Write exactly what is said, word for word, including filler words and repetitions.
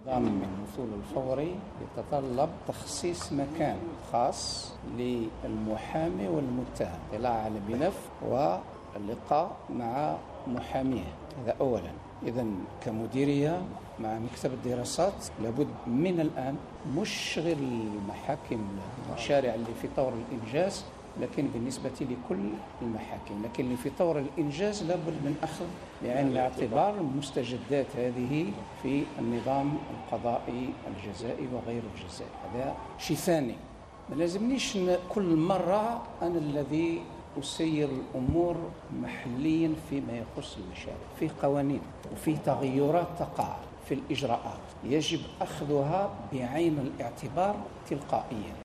نظام الوصول الفوري يتطلب تخصيص مكان خاص للمحامي والمتهم، اطلاع على ملف واللقاء مع محاميه. هذا أولا. إذا كمديرية مع مكتب الدراسات لابد من الآن مش غير المحاكم المشارع اللي في طور الإنجاز، لكن بالنسبة لكل المحاكم، لكن اللي في طور الإنجاز لابد من أخذ بعين الاعتبار المستجدات هذه في النظام القضائي الجزائي وغير الجزائي. هذا شيء ثاني. ما لازمنيش كل مرة أنا الذي أسير الأمور محليا فيما يخص المشاريع. في قوانين وفي تغيرات تقع في الإجراءات يجب أخذها بعين الاعتبار تلقائيا.